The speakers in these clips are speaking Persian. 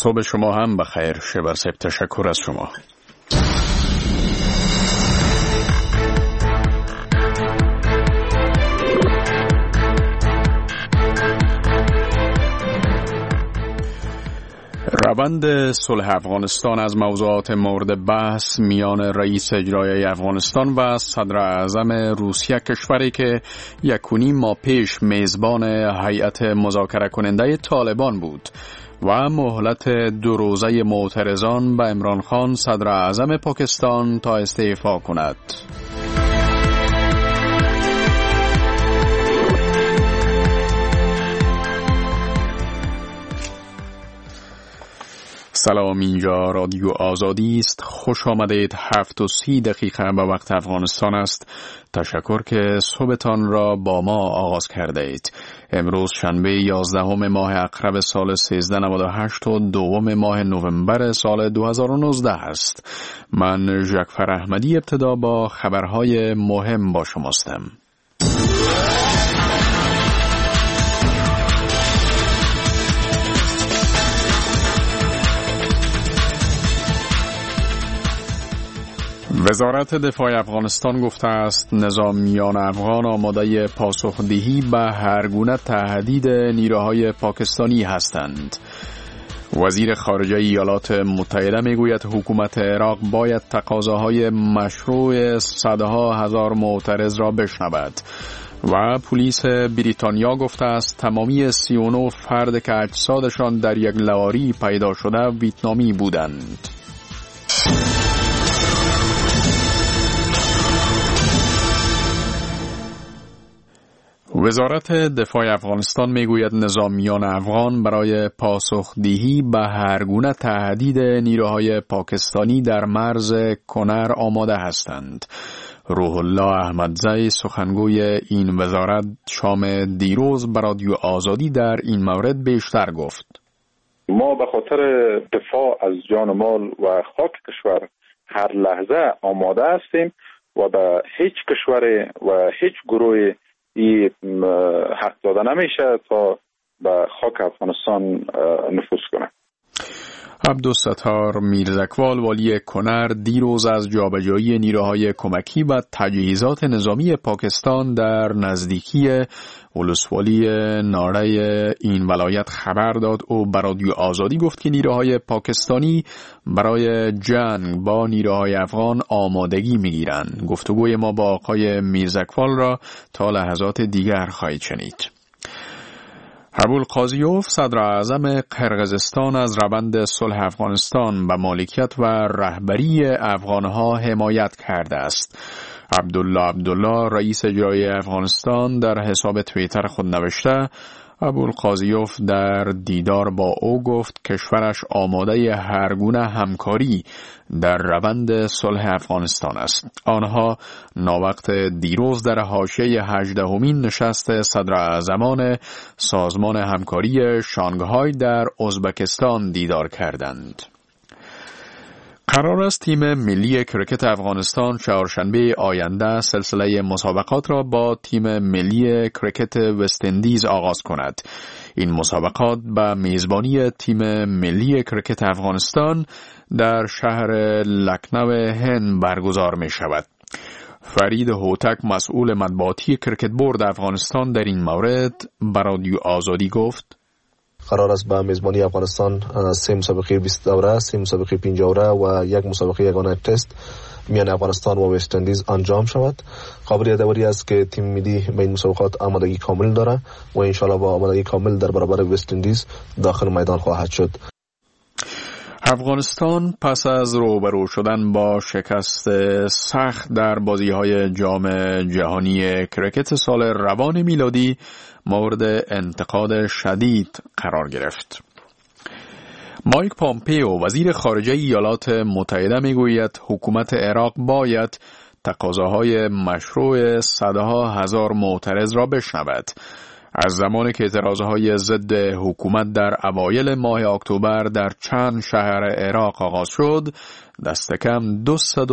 صبح شما هم بخیر. شبرسب تشکر از شما. روند صلح افغانستان از موضوعات مورد بحث میان رئیس اجرایی افغانستان و صدر اعظم روسیه، کشوری که 1.5 ماه پیش میزبان هیئت مذاکره کننده طالبان بود، و مهلت 2 روزه معترضان به عمران خان صدر اعظم پاکستان تا استعفا کند. سلام، اینجا رادیو آزادی است. خوش آمدید. 7:30 به وقت افغانستان است. تشکر که صبحتان را با ما آغاز کرده اید. امروز شنبه 11 ماه اقرب سال 1398 و 2 ماه نوامبر سال 2019 است. من ژکفر احمدی ابتدا با خبرهای مهم با شماستم. وزارت دفاع افغانستان گفته است نظامیان افغان آماده پاسخدهی به هر گونه تهدید نیروهای پاکستانی هستند. وزیر خارجه ایالات متحده میگوید حکومت عراق باید تقاضاهای مشروع صدها هزار معترض را بشنود. و پلیس بریتانیا گفته است تمامی 39 فرد که اجسادشان در یک لاری پیدا شده ویتنامی بودند. وزارت دفاع افغانستان میگوید نظامیان افغان برای پاسخدهی به هر گونه تهدید نیروهای پاکستانی در مرز کنر آماده هستند. روح الله احمدزی سخنگوی این وزارت شام دیروز به رادیو آزادی در این مورد بیشتر گفت. ما به خاطر دفاع از جان و مال و خاک کشور هر لحظه آماده هستیم و به هیچ کشور و هیچ گروه این حق داده نمیشه تا به خاک افغانستان نفوذ کنه. عبدالستار میرزکوال والی کنر دیروز از جابجایی نیروهای کمکی و تجهیزات نظامی پاکستان در نزدیکی ولسوالی ناره این ولایت خبر داد. او به رادیو آزادی گفت که نیروهای پاکستانی برای جنگ با نیروهای افغان آمادگی میگیرند. گفتگوی ما با آقای میرزکوال را تا لحظات دیگر خواهید شنید. ابوالقاضیوف صدر اعظم قرقیزستان از روند صلح افغانستان به مالکیت و رهبری افغانها حمایت کرده است. عبدالله رئیس اجرایی افغانستان در حساب توییتر خود نوشته ابوالقاضیوف در دیدار با او گفت کشورش آماده هر گونه همکاری در روند صلح افغانستان است. آنها ناوقت دیروز در حاشیه 18مین نشست صدراعظمان سازمان همکاری شانگهای در ازبکستان دیدار کردند. قرار است تیم ملی کرکت افغانستان چهارشنبه آینده سلسله مسابقات را با تیم ملی کرکت وست اندیز آغاز کند. این مسابقات به میزبانی تیم ملی کرکت افغانستان در شهر لکنو هند برگزار می شود. فرید هوتک مسئول مطبوعاتی کرکت بورد افغانستان در این مورد به رادیو آزادی گفت قرار است به میزبانی افغانستان 3 مسابقه 20 دوره، 3 مسابقه 5 دوره و 1 مسابقه یگانه تست میان افغانستان و وست اندیز انجام شود. قابل یادآوری است که تیم ملی به این مسابقات آمادگی کامل دارد و ان شاء الله با آمادگی کامل در برابر وست اندیز داخل میدان خواهد شد. افغانستان پس از روبرو شدن با شکست سخت در بازی‌های جام جهانی کرکت سال روان میلادی مورد انتقاد شدید قرار گرفت. مایک پامپئو وزیر خارجه ایالات متحده میگوید حکومت عراق باید تقاضاهای مشروع صدها هزار معترض را بشنود. از زمانی که اعتراضهای ضد حکومت در اوایل ماه اکتبر در چند شهر عراق آغاز شد، دست کم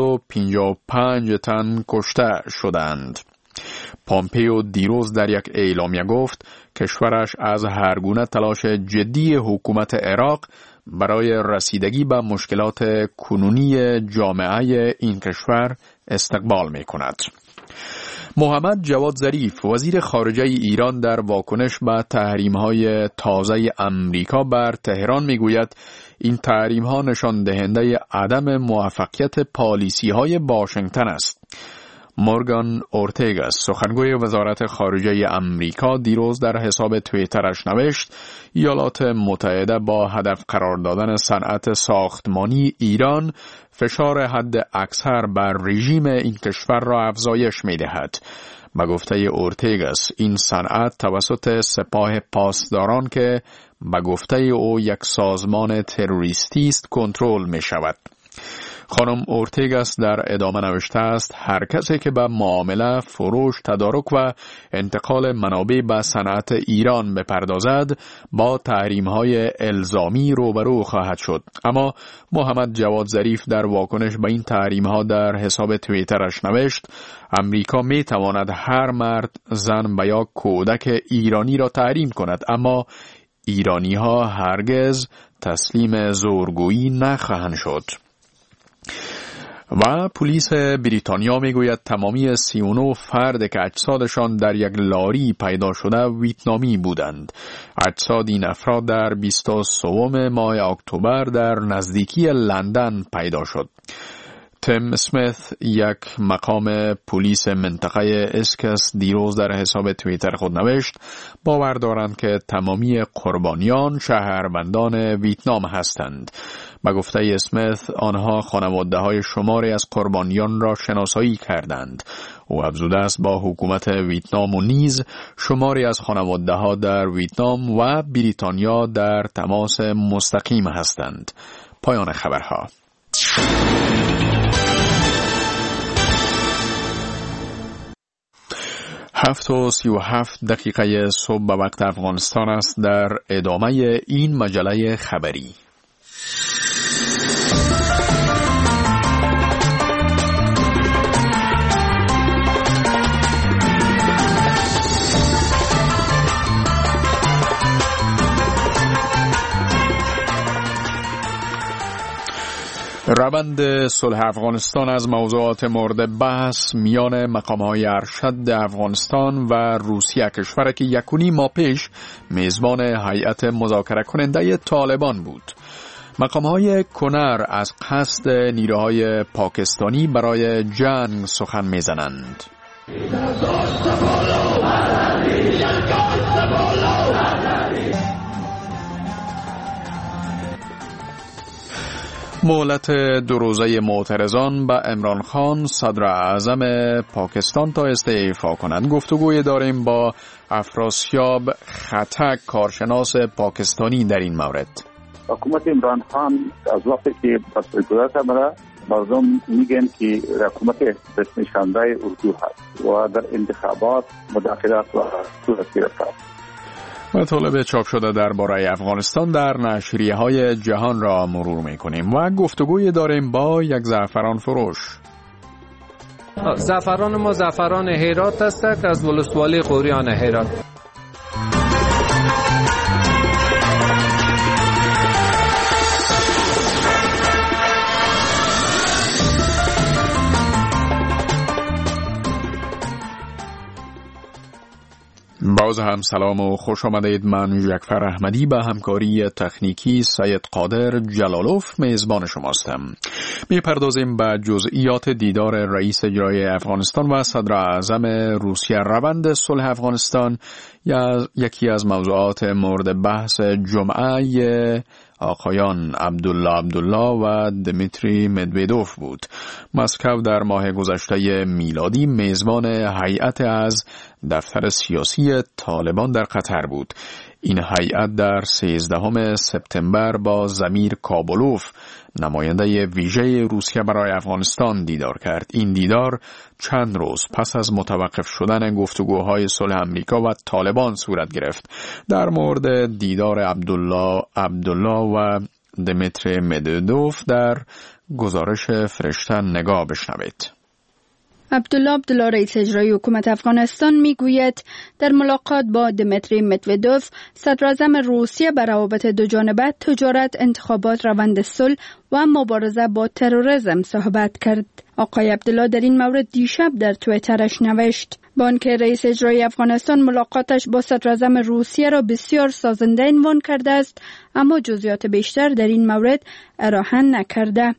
255 تن کشته شدند. پامپئو دیروز در یک اعلامیه گفت کشورش از هر گونه تلاش جدی حکومت عراق برای رسیدگی به مشکلات کنونی جامعه این کشور استقبال می کند. محمد جواد ظریف وزیر خارجه ایران در واکنش به تحریم‌های تازه امریکا بر تهران می‌گوید این تحریم‌ها نشان دهنده عدم موفقیت پالیسی‌های واشنگتن است. مورگان اورتگاس سخنگوی وزارت خارجه امریکا دیروز در حساب توییترش نوشت ایالات متحده با هدف قرار دادن صنعت ساختمانی ایران فشار حد اکثر بر رژیم این کشور را افزایش می دهد. به گفته اورتگاس این صنعت توسط سپاه پاسداران که به گفته او یک سازمان تروریستی است کنترل می شود. خانم اورتگاس در ادامه نوشته است هر کسی که به معامله، فروش، تدارک و انتقال منابع به صنعت ایران بپردازد با تحریم‌های الزامی روبرو خواهد شد. اما محمد جواد ظریف در واکنش به این تحریم‌ها در حساب توییترش نوشت امریکا می‌تواند هر مرد، زن و یا کودک ایرانی را تحریم کند اما ایرانی‌ها هرگز تسلیم زورگویی نخواهند شد. و پلیس بریتانیا میگوید تمامی 39 فرد که اجسادشان در یک لاری پیدا شده ویتنامی بودند. اجساد این افراد در 23 ماه اکتبر در نزدیکی لندن پیدا شد. تیم اسمیت یک مقام پلیس منطقه اسکس دیروز در حساب توییتر خود نوشت باور دارند که تمامی قربانیان شهروندان ویتنام هستند. به گفته اسمیت آنها خانواده‌های شماری از قربانیان را شناسایی کردند. او افزوده است با حکومت ویتنام و نیز شماری از خانواده‌ها در ویتنام و بریتانیا در تماس مستقیم هستند. پایان خبرها. 7:37 صبح به وقت افغانستان است. در ادامه این مجله خبری روند صلح افغانستان از موضوعات مورد بحث میان مقام‌های ارشد افغانستان و روسیه کشوری که 1.5 ماه پیش میزبان هیئت مذاکره کننده طالبان بود. مقام‌های کنر از قصد نیروهای پاکستانی برای جنگ سخن میزنند. مهلت 2 روزه معترضان به عمران خان صدر اعظم پاکستان تا استعفا کنند. گفتگوی داریم با افراسیاب خطک کارشناس پاکستانی در این مورد. حکومت عمران خان از وقتی که پس قدرت آمده مردم میگن که حکومت رسمی شانده اردو هست و در انتخابات مداخلت و صورت گرفته. مطالب چاپ شده درباره افغانستان در نشریه‌های جهان را مرور می‌کنیم و گفتگوی داریم با یک زعفران فروش. زعفران ما زعفران هرات است که از ولسوالی قوریان هرات. باز هم سلام و خوش آمدید. من جعفر احمدی به همکاری تکنیکی سید قادر جلالوف میزبان شماستم. میپردازیم به جزئیات دیدار رئیس اجرایی افغانستان و صدر اعظم روسیه. روند صلح افغانستان یکی از موضوعات مورد بحث جمعه آقایان عبدالله و دمیتری مدویدوف بود. مسکو در ماه گذشته میلادی میزبان هیئت از دفتر سیاسی طالبان در قطر بود. این هیئت در 13 سپتامبر با زمیر کابولوف نماینده ویژه روسیه برای افغانستان دیدار کرد. این دیدار چند روز پس از متوقف شدن گفتگوهای صلح امریکا و طالبان صورت گرفت. در مورد دیدار عبدالله و دمیتری مدودوف در گزارش فرشته نگاه بشنوید. عبدالله رئیس اجرایی حکومت افغانستان میگوید در ملاقات با دمیتری مدودوف صدراعظم روسیه بر روابط دوجانبه، تجارت، انتخابات، روند صلح و مبارزه با تروریسم صحبت کرد. آقای عبدالله در این مورد دیشب در توییترش نوشت: با آنکه رئیس اجرایی افغانستان ملاقاتش با صدراعظم روسیه را بسیار سازنده عنوان کرده است، اما جزئیات بیشتر در این مورد ارائه نکرده.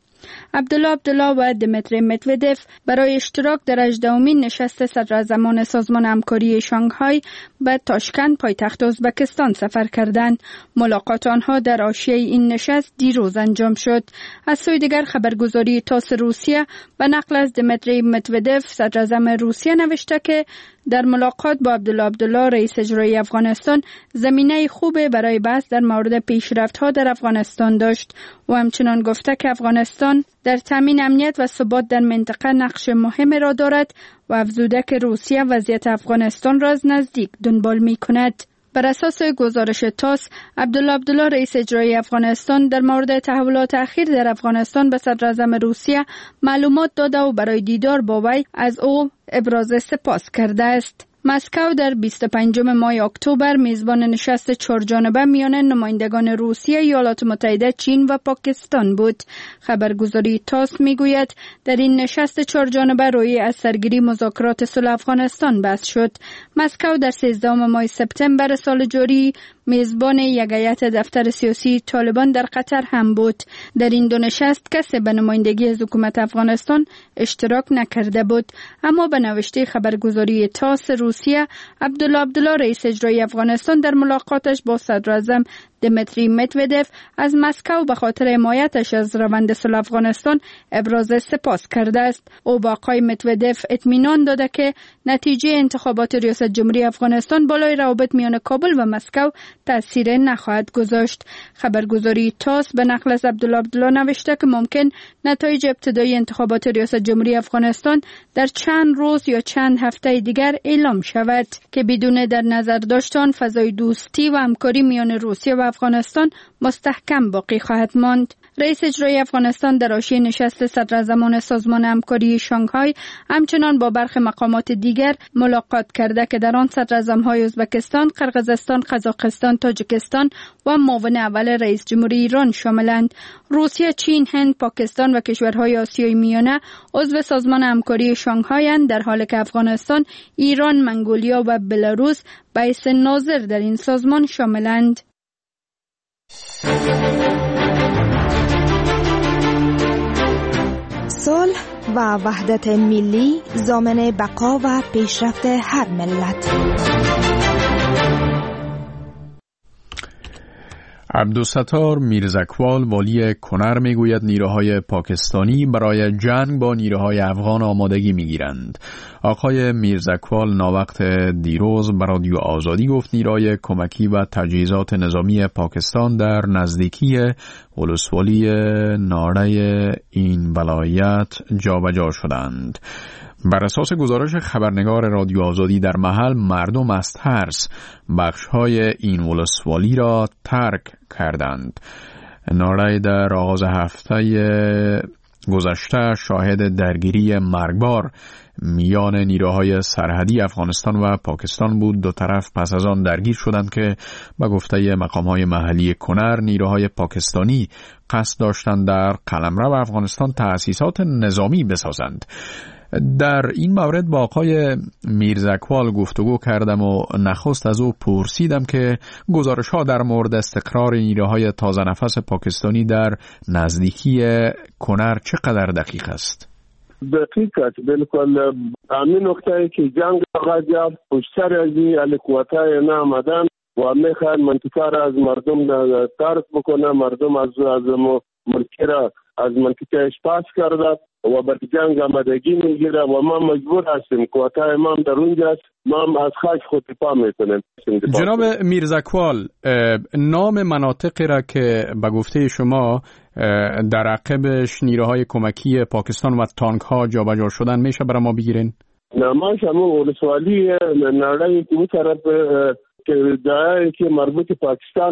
عبدالله و دمیتری مدودوف برای اشتراک در 18مین نشست صدراعظمان سازمان همکاری شانگهای به تاشکند پایتخت ازبکستان سفر کردند. ملاقات آنها در حاشیه این نشست دیروز انجام شد. از سوی دیگر خبرگزاری تاس روسیه به نقل از دمیتری مدودوف صدراعظم روسیه نوشته که در ملاقات با عبدالله رئیس اجرایی افغانستان زمینه خوب برای بحث در مورد پیشرفت‌ها در افغانستان داشت و همچنان گفته که افغانستان در تامین امنیت و ثبات در منطقه نقش مهمی را دارد و افزوده که روسیه وضعیت افغانستان را از نزدیک دنبال می‌کند. بر اساس گزارش تاس، عبدالله رئیس اجرایی افغانستان در مورد تحولات اخیر در افغانستان به صدراعظم روسیه معلومات داده و برای دیدار با وی از او ابراز سپاس کرده است. مسکو در 25 ماه اکتبر میزبان نشست چهارجانبه میان نمایندگان روسیه، ایالات متحده، چین و پاکستان بود. خبرگزاری تاس میگوید در این نشست چهارجانبه روی از سرگیری مذاکرات صلح افغانستان بحث شد. مسکو در 13 ماه سپتامبر سال جاری میزبان یک هیئت دفتر سیاسی طالبان در قطر هم بود. در این دو نشست کسی به نمایندگی از حکومت افغانستان اشتراک نکرده بود، اما به نوشته خبرگزاری تاس روسیه، عبدالله رئیس اجرایی افغانستان در ملاقاتش با صدراعظم دمیتری مدودوف از مسکو به خاطر حمایتش از روند صلح افغانستان ابراز سپاس کرده است. او با آقای مدودوف اطمینان داده که نتیجه انتخابات ریاست جمهوری افغانستان بالای روابط میان کابل و مسکو تأثیر نخواهد گذاشت. خبرگزاری تاس به نقل از عبدالله نوشته که ممکن نتایج ابتدایی انتخابات ریاست جمهوری افغانستان در چند روز یا چند هفته دیگر اعلام شود که بدون در نظر داشتن فضای دوستی و همکاری میان روسیه و افغانستان مستحکم باقی خواهد ماند. رئیس اجرایی افغانستان در حاشیه نشست صدراعظمان سازمان همکاری شانگهای همچنان با برخی مقامات دیگر ملاقات کرده که در آن صدراعظم‌های ازبکستان، قرقیزستان، قزاقستان، تاجیکستان و معاون اول رئیس جمهوری ایران شاملند. روسیه، چین، هند، پاکستان و کشورهای آسیای میانه عضو سازمان همکاری شانگهای در حالی که افغانستان، ایران، منگولیا و بلاروس به حیث ناظر در این سازمان شاملند. صلح و وحدت ملی ضامن بقا و پیشرفت هر ملت. عبدالستار میرزکوال والی کنر میگوید نیروهای پاکستانی برای جنگ با نیروهای افغان آمادگی میگیرند. آقای میرزکوال ناوقت دیروز به رادیو آزادی گفت نیروهای کمکی و تجهیزات نظامی پاکستان در نزدیکی ولسوالی ناړی این ولایت جابجا شدند. بر اساس گزارش خبرنگار رادیو آزادی در محل، مردم از ترس بخش‌های این ولسوالی را ترک کردند. ناړی در آغاز هفته گذشته شاهد درگیری مرگبار میان نیروهای سرحدی افغانستان و پاکستان بود. دو طرف پس از آن درگیر شدند که به گفته مقام‌های محلی کنر نیروهای پاکستانی قصد داشتند در قلمرو افغانستان تأسیسات نظامی بسازند. در این مورد با آقای میرزکوال گفتگو کردم و نخست از او پرسیدم که گزارش‌ها در مورد استقرار نیروهای تازه نفس پاکستانی در نزدیکی کنر چقدر دقیق است؟ دقیق است، بالکل همین نقطه‌ای که جنگ آغاز یافت پشت سر از این قوت‌های نامدن و میخواد منطقه را از مردم ترک بکنه، مردم از ملکی را از منطقهش پاس کرده و به جنگ آمادگی میگیره و ما مجبور هستیم قوتای ما در اونجاست، ما از خاک خود دفاع میکنیم. جناب میرزکوال، نام مناطقی را که به گفته شما در عقبش نیروهای کمکی پاکستان و تانک ها جابجا شدن میشه برای ما بگیرین؟ نه، ما شما ولسوالی ناړی که طرف که دایی که مربوط پاکستان است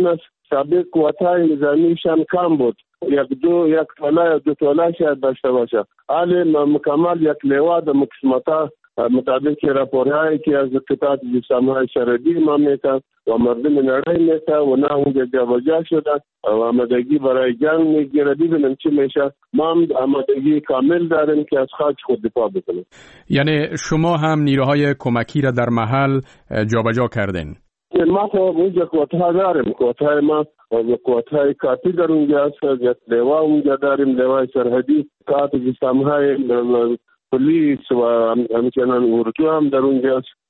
سابق قوت‌های نظامیشان کم بود، یک توله دو توله شاید داشته باشه. حالی مکمل یک لیوا در مقسمتا مطابق راپورهایی که از قطعات جسامهای سرحدی ما میتن و مردم نړۍ میتن و نه اونجا جابجا شده و آمادگی برای جنگ میگیره. ببینیم چی میشه. ما هم آمادگی کامل داریم که از خاک خود دفاع بکنیم. یعنی شما هم نیروهای کمکی را در محل جابجا کردین؟ ما خب اونجا قوت‌ها داریم، قوت‌های ما قوت‌های کافی در اونجا هست. یک لیوا اونجا داریم، لیوای سرحدی، قطعات جسامهای پلیس و همچنان اردو هم در اونجا است.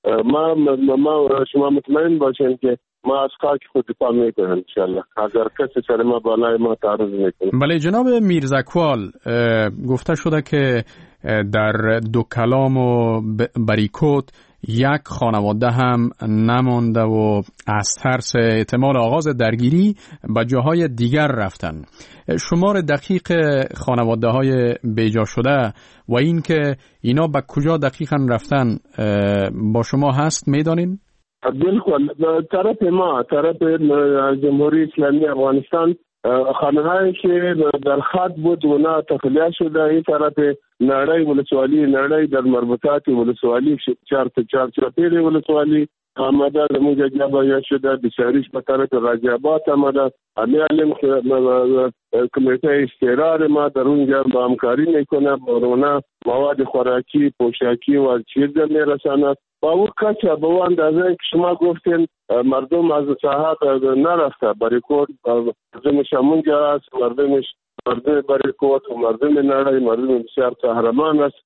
ما شما مطمئن باشین که ما از خاک خود دفاع میکنیم انشالله اگر کسی سر ما بالای ما تعرض میکنه. بله جناب میرزاکوال، گفته شده که در دو کلام و بریکوت یک خانواده هم نمانده و از ترس احتمال آغاز درگیری به جاهای دیگر رفتن. شمار دقیق خانواده های بیجا شده و این که اینا به کجا دقیقا رفتن با شما هست میدانین؟ بالکل. طرف ما، طرف جمهوری اسلامی افغانستان، خانه‌هایی که در خط بود و نه تخلیه شده، این طرف نړۍ ولسوالی، نړۍ در مربوطات ولسوالی، چارچاپیر ولسوالی آمده زمونجا جابجا شده. بسیاریش به طرف غازی آباد آمده. همین کمیته استقرار ما در اونجا با همکاری میکنه، برونا مواد خوراکی، پوشاکی و چیز میرساند. با اون کچه به اون اندازه که شما گفتین مردم از ساحات نرفته. بریکوت مردمش همونجا است، مردم بریکوت و مردم نړۍ، مردم بسیار قهرمان است.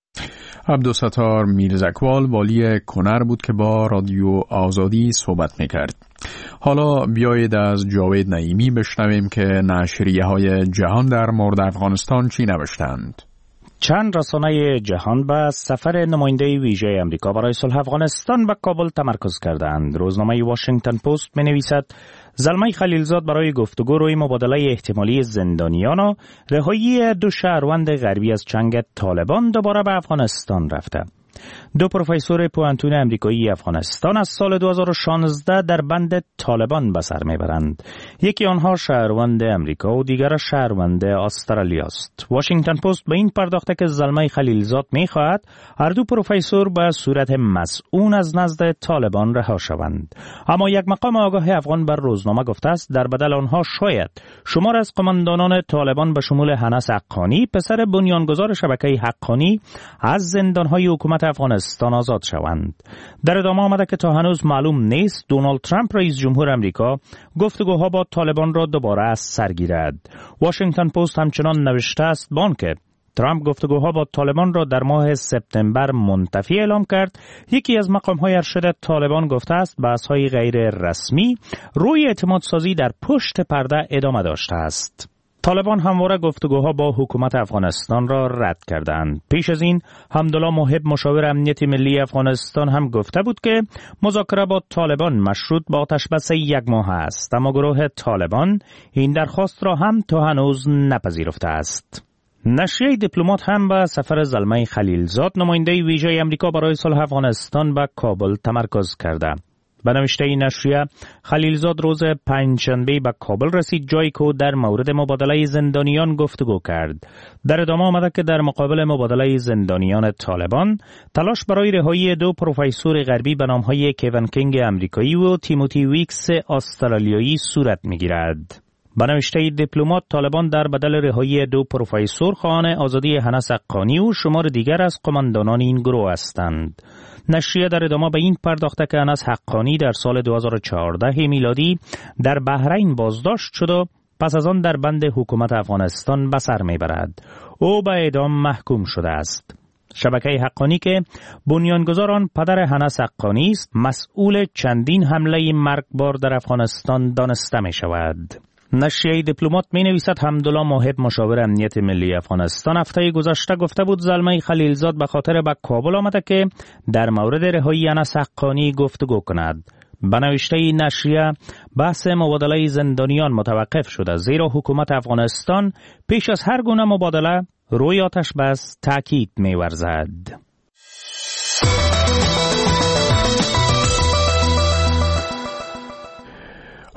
عبدالستار میرزاکوال والی کنر بود که با رادیو آزادی صحبت میکرد. حالا بیایید از جاوید نعیمی بشنویم که نشریه های جهان در مورد افغانستان چی نوشتند. چند رسانه جهان به سفر نماینده ویژه امریکا برای صلح افغانستان به کابل تمرکز کردند. روزنامه واشنگتن پست می‌نویسد زلمه خلیلزاد برای گفتگو روی مبادله احتمالی زندانیان و رهایی 2 شهروند غربی از چنگ طالبان دوباره به افغانستان رفته. 2 پروفسور پوانتون امریکایی افغانستان از سال 2016 در بند طالبان به سر میبرند. یکی آنها شهروند امریکا و دیگر شهروند استرالیا است. واشنگتن پست به این پرداخته که زلمه خلیلزاد میخواهد هر 2 پروفسور به صورت مسئول از نزد طالبان رها شوند. اما یک مقام آگاه افغان بر روزنامه گفته است در بدل آنها شاید شمار از قماندانان طالبان به شمول هنس حقانی، پسر بنیانگذار شبکه حقانی، از زندانهای حکومت افغانستان آزاد شوند. در ادامه آمده که تا هنوز معلوم نیست دونالد ترامپ رئیس جمهور امریکا گفتگوها با طالبان را دوباره از سر گیرد. واشنگتن پست همچنان نوشته است بانکه ترامپ گفتگوها با طالبان را در ماه سپتامبر منتفی اعلام کرد. یکی از مقام‌های ارشد طالبان گفته است بحث‌های غیر رسمی روی اعتماد سازی در پشت پرده ادامه داشته است. طالبان همواره گفتگوها با حکومت افغانستان را رد کردند. پیش از این حمدالله محب مشاور امنیت ملی افغانستان هم گفته بود که مذاکره با طالبان مشروط با آتش‌بس 1 ماه است، اما گروه طالبان این درخواست را هم تا هنوز نپذیرفته است. نشریه دیپلمات هم به سفر زلمه خلیلزاد نماینده ویژه امریکا برای صلح افغانستان به کابل تمرکز کرده. به نوشته این نشریه خلیلزاد روز پنجشنبه به کابل رسید، جایی که در مورد مبادله زندانیان گفتگو کرد. در ادامه آمده که در مقابل مبادله زندانیان طالبان تلاش برای رهایی 2 پروفسور غربی به نامهای کیون کینگ امریکایی و تیموتی ویکس استرالیایی صورت می‌گیرد. به نوشته دیپلمات طالبان در بدل رهایی 2 پروفسور خواهان آزادی هنس حقانی و شمار دیگر از قماندانان این گروه هستند. نشریه در ادامه به این پرداخته که هنس حقانی در سال 2014 میلادی در بحرین بازداشت شد و پس از آن در بند حکومت افغانستان به سر میبرد. او به اعدام محکوم شده است. شبکه حقانی که بنیانگذار آن پدر هنس حقانی است، مسئول چندین حمله مرگبار در افغانستان دانسته می شود. نشریه دیپلمات می نویسد حمدالله محب مشاور امنیت ملی افغانستان هفته گذشته گفته بود زلمه خلیلزاد به خاطر به کابل آمده که در مورد رهایی هنس حقانی گفتگو کند. به نوشته نشریه بحث مبادله زندانیان متوقف شده، زیرا حکومت افغانستان پیش از هر گونه مبادله روی آتش بس تاکید می ورزد.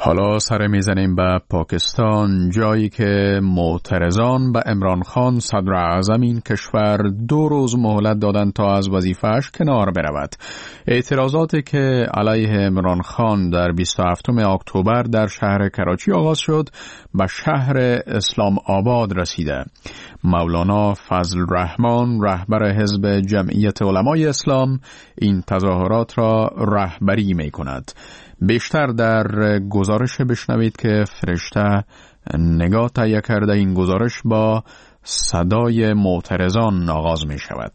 حالا سر میزنیم به پاکستان، جایی که معترضان به عمران خان صدر اعظم این کشور 2 روز مهلت دادند تا از وظیفه‌اش کنار برود. اعتراضاتی که علیه عمران خان در 27 اکتبر در شهر کراچی آغاز شد به شهر اسلام آباد رسیده. مولانا فضل الرحمن رهبر حزب جمعیت علمای اسلام این تظاهرات را رهبری می کند. بیشتر در گزارش بشنوید که فرشته نگاه تهیه کرده. این گزارش با صدای معترضان آغاز می شود.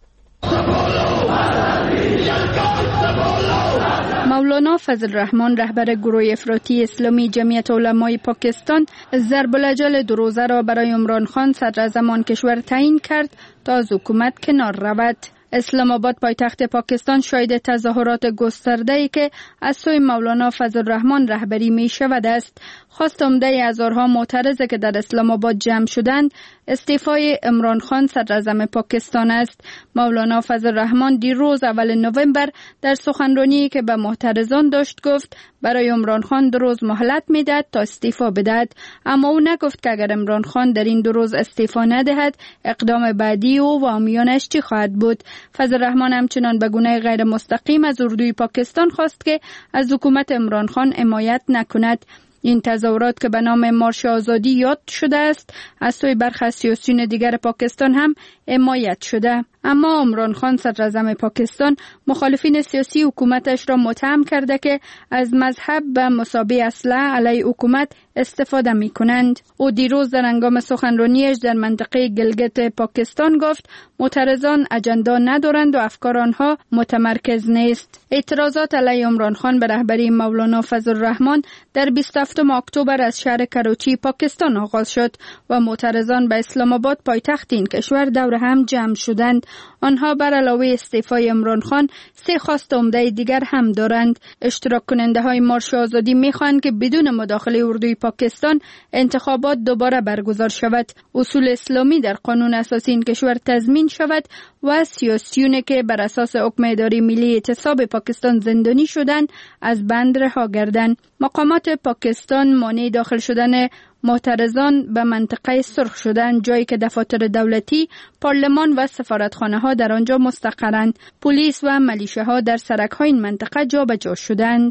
مولانا فضل الرحمن رهبر گروه افراطی اسلامی جمعیت علمای پاکستان ضرب الاجل 2 روزه را برای عمران خان صدر اعظم آن کشور تعیین کرد تا از حکومت کنار رود. اسلام آباد پایتخت پاکستان شاهد تظاهرات گسترده‌ای که از سوی مولانا فضل الرحمن رهبری می شود است. خواست عمده هزارها معترض که در اسلام آباد جمع شدند استعفای عمران خان صدر اعظم پاکستان است. مولانا فضل الرحمن دیروز اول نوامبر در سخنرانی که به معترضان داشت گفت برای عمران خان 2 روز مهلت میداد تا استعفا بدهد، اما او نگفت که اگر عمران خان در این 2 روز استعفا ندهد اقدام بعدی او و حامیانش چی خواهد بود. فضل الرحمن همچنان به گونه غیر مستقیم از اردوی پاکستان خواست که از حکومت عمران خان حمایت نکند. این تظاهرات که به نام مارش آزادی یاد شده است از سوی برخی از سیاسیون دیگر پاکستان هم حمایت شده، اما عمران خان صدر اعظم پاکستان مخالفین سیاسی حکومتش را متهم کرده که از مذهب و مسابقه اسلحه علیه حکومت استفاده می کنند. او دیروز در هنگام سخنرانیش در منطقه گلگت پاکستان گفت معترضان اجندا ندارند و افکار آنها متمرکز نیست. اعتراضات علیه عمران خان به رهبری مولانا فضل الرحمن در 27 اکتبر از شهر کراچی پاکستان آغاز شد و معترضان به اسلام آباد پایتخت این کشور دور هم جمع شدند. آنها بر علاوه استعفای عمران خان 3 خواست عمده دیگر هم دارند. اشتراک کننده های مارش آزادی می‌خواهند که بدون مداخله اردوی پاکستان انتخابات دوباره برگزار شود، اصول اسلامی در قانون اساسی این کشور تضمین شود و سیاسیونی که بر اساس حکم اداری ملی اعتصاب پاکستان زندانی شدند از بند رها گردند. مقامات پاکستان مانع داخل شدن معترضان به منطقه سرخ شدند، جایی که دفاتر دولتی، پارلمان و سفارتخانه ها در آنجا مستقرند. پلیس و ملیشه ها در سرک های این منطقه جابجا شدند.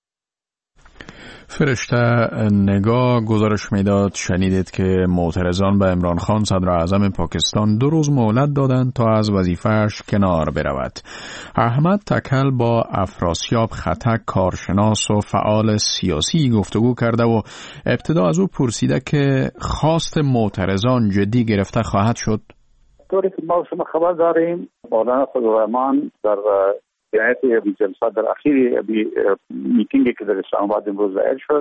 فرشته نگاه گزارش میداد. شنیدید که معترضان به عمران خان صدر اعظم پاکستان 2 روز مهلت دادند تا از وظیفه‌اش کنار برود. احمد تکل با افراسیاب خطک کارشناس و فعال سیاسی گفتگو کرده و ابتدا از او پرسیده که خواست معترضان جدی گرفته خواهد شد. طوری که ما شما خبر داریم مولانا فضل الرحمن در نهایت جلسات در اخیر میتینگی که در اسلام آباد امروز ظاهر شد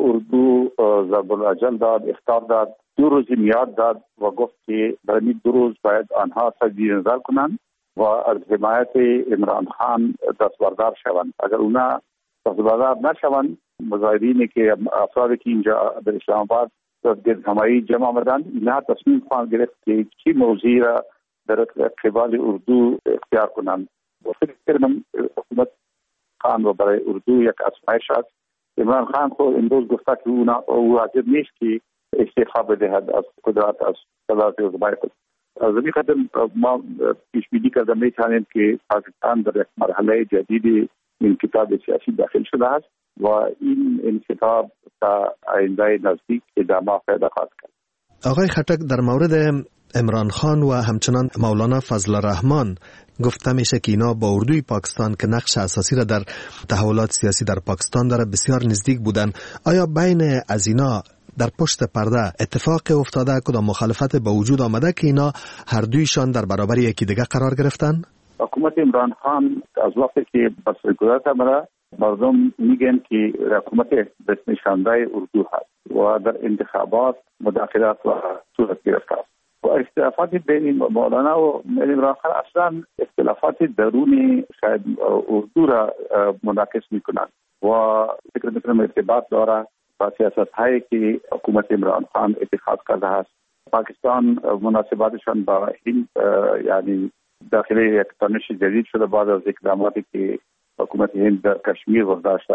اردو ضرب الاجل داد، اخطار داد، 2 روز میاد داد و گفت که برای 2 روز باید آنها تجدید نظر کنند و از حمایت عمران خان دستبردار شوند. اگر اونا دستبردار نشوند مظاهرینی که افرادی که اینجا در اسلام آباد در گردهمایی جمع آمدند اینها تصمیم خواهند گرفت که چی موضوعی را در قبال اردو اختیار کنند. فکر کردم حکومت خان و برای اردو یک آزمایش است. عمران خان خود امروز گفته که او حاضر نیست که استعفا بدهد از قدرت از صدارت حکومت. از این خاطر ما پیش بینی کرده می‌توانیم که پاکستان در یک مرحله جدید انقلاب سیاسی داخل شده است و این انقلاب تا آینده نزدیک ادامه پیدا خواهد کرد. آقای خټک در مورد عمران خان و همچنان مولانا فضل الرحمن گفته میشه که اینا با اردوی پاکستان که نقش اساسی را در تحولات سیاسی در پاکستان داره بسیار نزدیک بودن. آیا بین از اینا در پشت پرده اتفاق افتاده، کدام مخالفت به وجود آمده که اینا هر دویشان در برابر یکی دیگه قرار گرفتن؟ حکومت عمران خان از وقتی که به سلطنت آمده مردم میگن که حکومت بسنشانده اردو هست و در انتخابات مداخلات و صورت گرفته است. و اختلافات بین مولانا و عمران خان اصلا اختلافات درونی شاید اردو را منعکس میکنند و فکر میکنم ارتباط داره با سیاست هایی که حکومت عمران خان اتخاذ کرده است. پاکستان مناسباتشان با هند یعنی داخل یک تنش جدید شده بعد از اقداماتی که حکومت هند در کشمیر برداشته است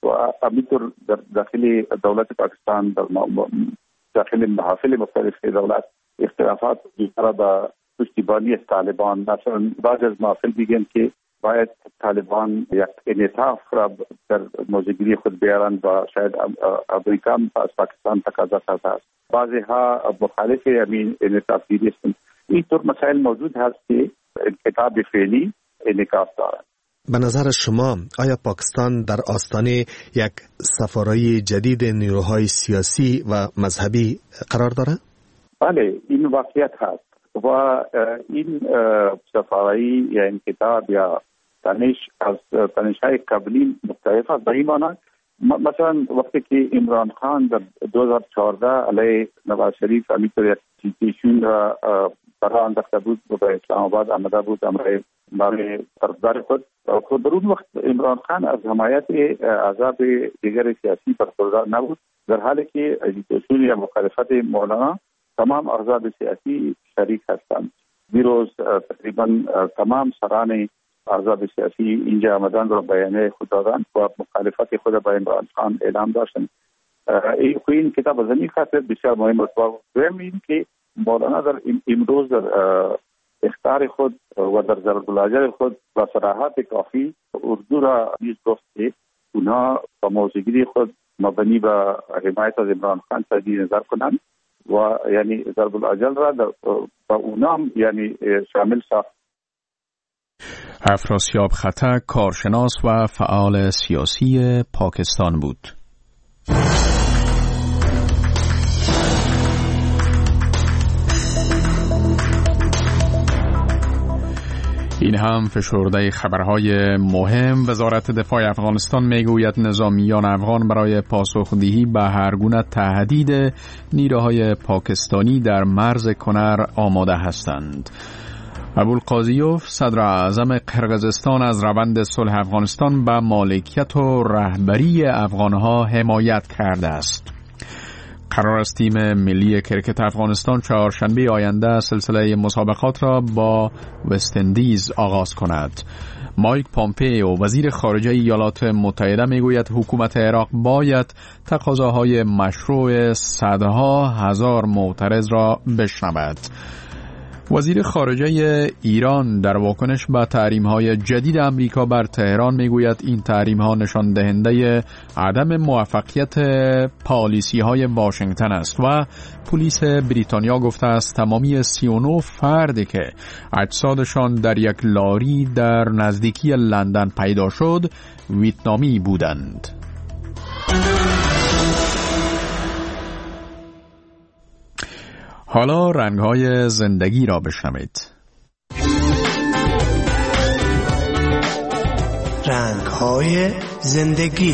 و همینطور در داخل دولت پاکستان در داخل محافل مختلف دولت اختلافات بیشتر به پشتیبانی طالبان. مثلا بعض از محافل میگن که باید طالبان یک انعطاف را در موضوعگیری خود بیارن و شاید امریکا از پاکستان تقاضا کرده است. بعضی ها مخالف همین انعطاف گیری هستند. اینطور مسائل موجود هست که انعطاف فعلی انعکاس دارد. به نظر شما آیا پاکستان در آستانه یک سفارایی جدید نیروهای سیاسی و مذهبی قرار دارد؟ بله، این واقعیت هست و این سفارایی یا انقطاع یا تنش‌های قبلی مختلف است. به این معنی مثلا وقتی که عمران خان در 2014 علیه نواز شریف همینطور یک سیتیشن را برای انداخته بود و به اسلام آباد آمده بود برای طرفدار خود. در اون وقت عمران خان از حمایت احزاب دیگر سیاسی برخوردار نبود، در حالی که اجیتاسیون یا مخالفت مولانا تمام احزاب سیاسی شریک هستند. دیروز تقریبا تمام سران احزاب سیاسی اینجا آمدن و بیانیه خود دادند و مخالفت خود با عمران خان اعلام داشتند. این کتاب زمین خاطر بسیار مهم است و این که مولانا در امروز در اختار خود و در ضرب الاجل خود با صراحت کافی اردو را نیز گفت که اونها با موضوعگیری خود مبنی به حمایت از عمران خان تجدید نظر کنند و یعنی ضرب الاجل را با اونها یعنی شامل ساخت. افراسیاب خطک کارشناس و فعال سیاسی پاکستان بود. این هم فشرده خبرهای مهم. وزارت دفاع افغانستان میگوید نظامیان افغان برای پاسخدهی به هر گونه تهدید نیروهای پاکستانی در مرز کنر آماده هستند. ابوالقاضیوف صدر اعظم قرقیزستان از روند صلح افغانستان به مالکیت و رهبری افغانها حمایت کرده است. قرار است تیم ملی کرکت افغانستان چهارشنبه آینده سلسله مسابقات را با وستندیز آغاز کند. مایک پامپئو وزیر خارجه ایالات متحده میگوید حکومت عراق باید تقاضاهای مشروع صدها هزار معترض را بشنود. وزیر خارجه ایران در واکنش به تحریم‌های جدید امریکا بر تهران میگوید این تحریم‌ها نشان دهنده عدم موفقیت پالیسی‌های واشنگتن است و پلیس بریتانیا گفته است تمامی 39 فردی که اجسادشان در یک لاری در نزدیکی لندن پیدا شد ویتنامی بودند. حالا رنگ‌های زندگی را بشنوید. رنگ‌های زندگی.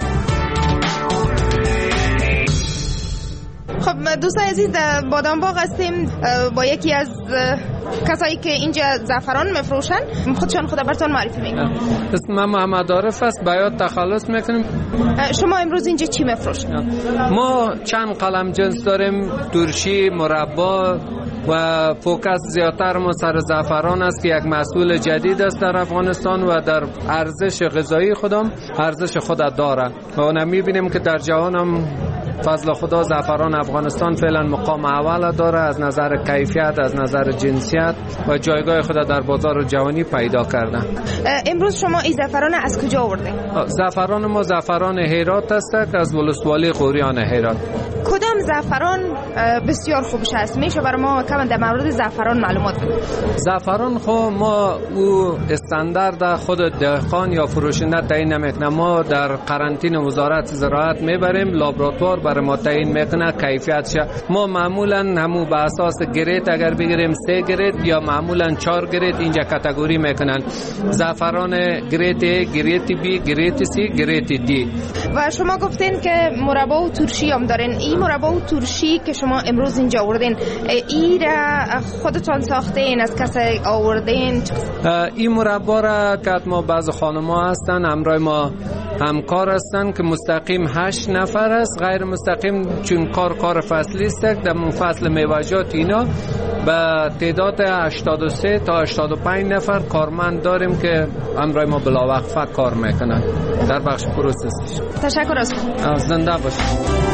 خب دوستان عزیز، در بادام باغ هستیم با یکی از کسایی که اینجا زعفران میفروشن. خودشان خدا براتون معرفی میکنم. اسم من محمد عارف است. بیات تخلص میکنیم. شما امروز اینجا چی میفروشید؟ ما چند قلم جنس داریم، ترشی، مربا و فوکس زیادتر ما سر زعفران است که یک محصول جدید است در افغانستان و در ارزش غذایی خودم ارزش خود داره و میبینیم که در جهان هم فضل خدا زعفران افغانستان فعلا مقام اول داره از نظر کیفیت، از نظر جنسیت و جایگاه خود در بازار جهانی پیدا کرده. امروز شما این زعفران از کجا آوردین؟ زعفران ما زعفران هرات است که از ولسوالی قوریان هرات. کدام زعفران بسیار خوبش است؟ میشه برای ما کم در مورد زعفران معلومات بدید؟ زعفران خو ما او استاندارد خود دهقان یا فروشنده تعیین نمیکنه. ما در قرنطینه وزارت زراعت میبریم، لابراتوار برای ما تعیین میکنه کیفیتش. ما معمولا همو به اساس گرید اگر بگیریم 3 گرید یا معمولا 4 گرید اینجا کاتگوری میکنن. زعفران گرید A، گرید B، گرید C، گرید D. و شما گفتین که مربا و ترشی هم دارین. این مربا و ترشی که شما امروز اینجا آوردین، این را خودتان ساختین، از کسی آوردین؟ این مربا را که ما بعض خانم‌ها هستن همراه ما همکار هستن که مستقیم 8 نفر است، غیر مستقیم چون کار فصلی است، در فصل میوه‌جات اینا به تعداد 83 تا 85 نفر کارمند داریم که همراه ما بلاوقفه کار میکنن در بخش پروسس. تشکر از شما. زنده باشید.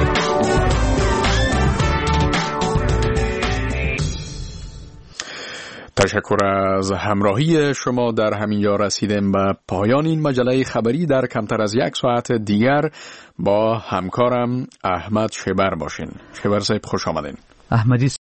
تشکر از همراهی شما. در همین جا رسیدیم به پایان این مجله خبری. در کمتر از یک ساعت دیگر با همکارم احمد شبر باشین. شبر صاحب خوش آمدین. احمدی